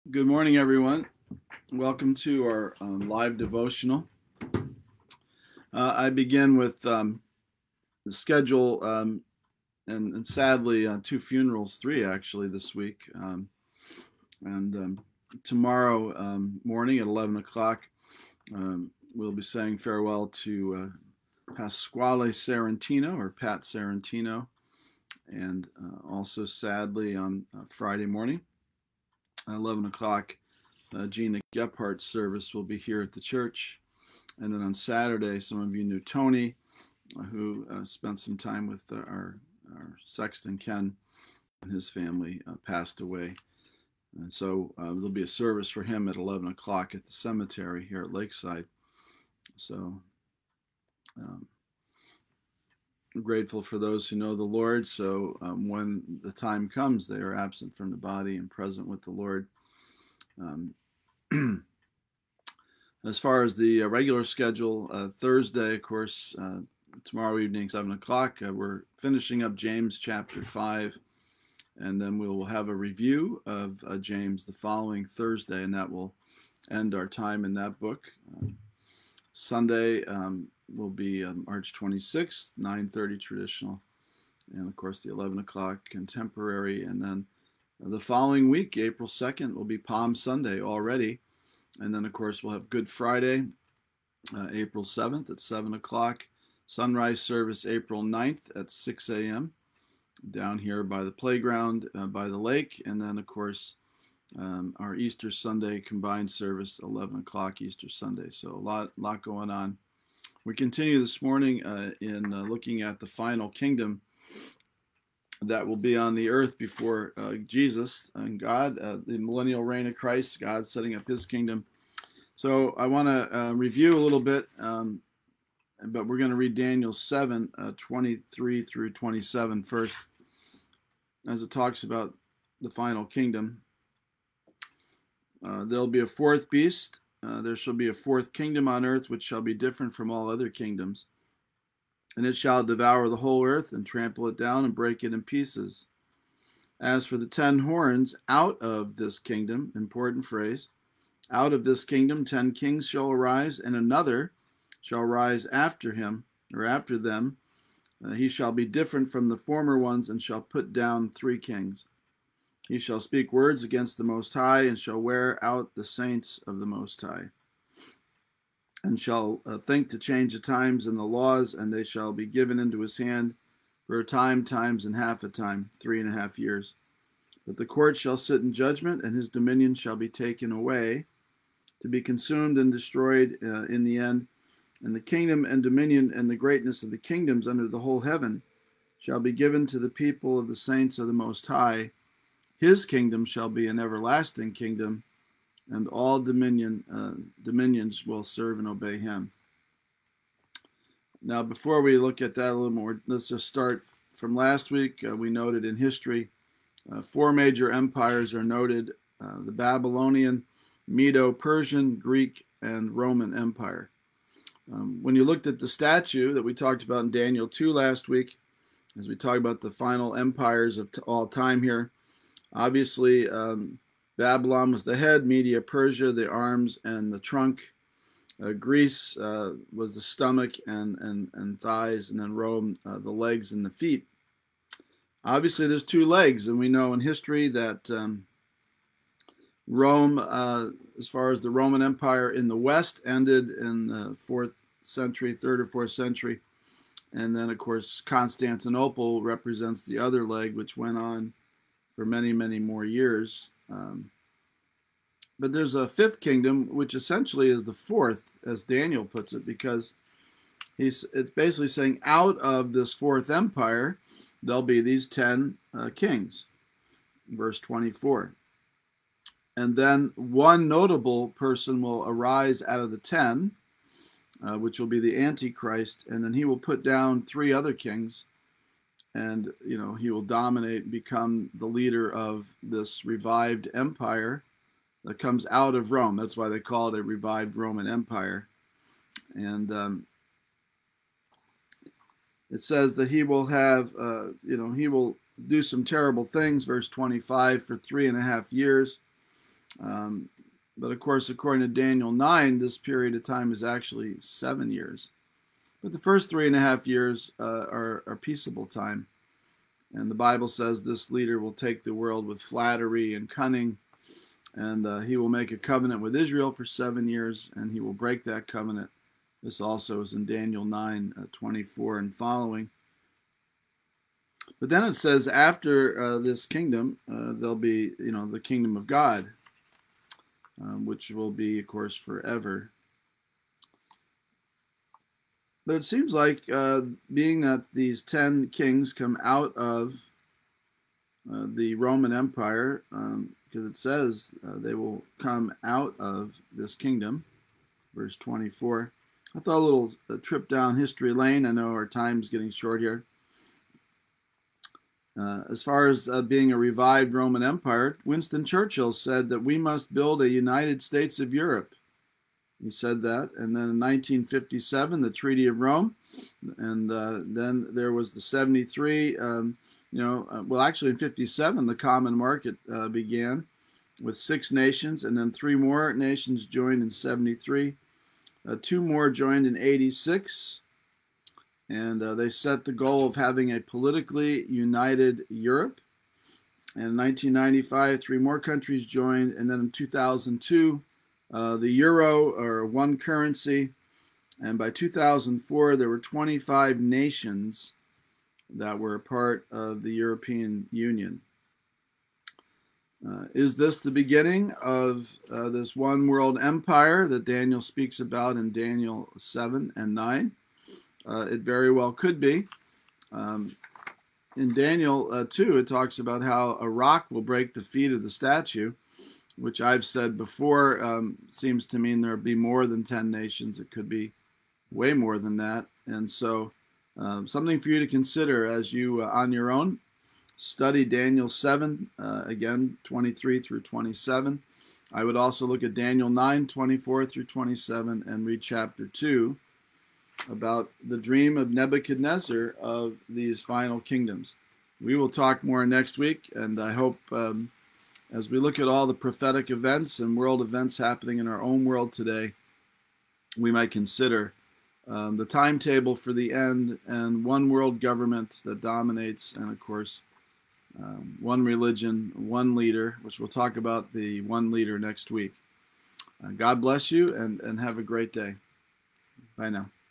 Good morning, everyone. Welcome to our live devotional. I begin with the schedule, and sadly, two funerals, three actually this week. And tomorrow morning at 11 o'clock, we'll be saying farewell to Pasquale Sarantino, or Pat Sarantino. And also, sadly, on Friday morning at 11 o'clock, Gina Gephardt's service will be here at the church. And then on Saturday, some of you knew Tony, who spent some time with our sexton Ken, and his family passed away. And so there'll be a service for him at 11 o'clock at the cemetery here at Lakeside. So um, I'm grateful for those who know the Lord. So when the time comes, they are absent from the body and present with the Lord. Um, As far as the regular schedule, Thursday, of course, tomorrow evening, 7 o'clock, we're finishing up James chapter 5, and then we will have a review of James the following Thursday, and that will end our time in that book. Sunday will be March 26th, 9:30 traditional, and of course the 11 o'clock contemporary, and then the following week, April 2nd, will be Palm Sunday already. And then, of course, we'll have Good Friday, April 7th at 7 o'clock. Sunrise service, April 9th at 6 a.m. down here by the playground, by the lake. And then, of course, our Easter Sunday combined service, 11 o'clock Easter Sunday. So a lot going on. We continue this morning in looking at the final kingdom that will be on the earth before Jesus and God, the millennial reign of Christ, God setting up his kingdom. So I want to review a little bit, but we're going to read Daniel 7, 23 through 27 first, as it talks about the final kingdom. There'll be a fourth beast. There shall be a fourth kingdom on earth, which shall be different from all other kingdoms. And it shall devour the whole earth and trample it down and break it in pieces. As for the 10 horns, out of this kingdom, important phrase, out of this kingdom 10 kings shall arise, and another shall rise after him, or after them. He shall be different from the former ones, and shall put down 3 kings. He shall speak words against the Most High, and shall wear out the saints of the Most High, and shall think to change the times and the laws, and they shall be given into his hand for a time, times, and half a time, 3.5 years. But the court shall sit in judgment, and his dominion shall be taken away, to be consumed and destroyed in the end. And the kingdom and dominion and the greatness of the kingdoms under the whole heaven shall be given to the people of the saints of the Most High. His kingdom shall be an everlasting kingdom, and all dominions will serve and obey him. Now, before we look at that a little more, let's just start from last week. We noted in history 4 major empires are noted: the Babylonian, Medo-Persian, Greek, and Roman Empire. When you looked at the statue that we talked about in Daniel 2 last week, as we talk about the final empires of all time here, obviously Babylon was the head, Media Persia the arms and the trunk, Greece was the stomach and thighs, and then Rome the legs and the feet. Obviously there's 2 legs, and we know in history that Rome, as far as the Roman Empire in the West, ended in the 4th century, 3rd or 4th century. And then, of course, Constantinople represents the other leg, which went on for many, many more years. But there's a 5th kingdom, which essentially is the 4th, as Daniel puts it, because it's basically saying out of this 4th empire, there'll be these 10 kings. Verse 24. And then one notable person will arise out of the 10, which will be the Antichrist, and then he will put down 3 other kings, and he will dominate, become the leader of this revived empire that comes out of Rome. That's why they call it a revived Roman Empire. And it says that he will have, he will do some terrible things, verse 25, for 3.5 years. But of course, according to Daniel 9, this period of time is actually 7 years. But the first 3.5 years are peaceable time. And the Bible says this leader will take the world with flattery and cunning, and he will make a covenant with Israel for 7 years, and he will break that covenant. This also is in Daniel 9:24 and following. But then it says after this kingdom, there'll be, the kingdom of God, which will be, of course, forever. But it seems like, being that these 10 kings come out of the Roman Empire, because it says they will come out of this kingdom, verse 24. I thought a little trip down history lane. I know our time's getting short here. As far as being a revived Roman Empire, Winston Churchill said that we must build a United States of Europe. He said that. And then in 1957, the Treaty of Rome. And then there was the 73, actually in 57, the Common Market began with 6 nations. And then 3 more nations joined in 73. 2 more joined in 86. And they set the goal of having a politically united Europe. And in 1995, 3 more countries joined. And then in 2002, the euro, or one currency. And by 2004, there were 25 nations that were a part of the European Union. Is this the beginning of this one world empire that Daniel speaks about in Daniel 7 and 9? It very well could be. In Daniel 2, it talks about how a rock will break the feet of the statue, which I've said before seems to mean there'll be more than 10 nations. It could be way more than that. And so something for you to consider as you, on your own, study Daniel 7, again, 23 through 27. I would also look at Daniel 9, 24 through 27, and read chapter 2 about the dream of Nebuchadnezzar of these final kingdoms. We will talk more next week, and I hope as we look at all the prophetic events and world events happening in our own world today, we might consider the timetable for the end and one world government that dominates, and of course, one religion, one leader, which we'll talk about the one leader next week. God bless you, and have a great day. Bye now.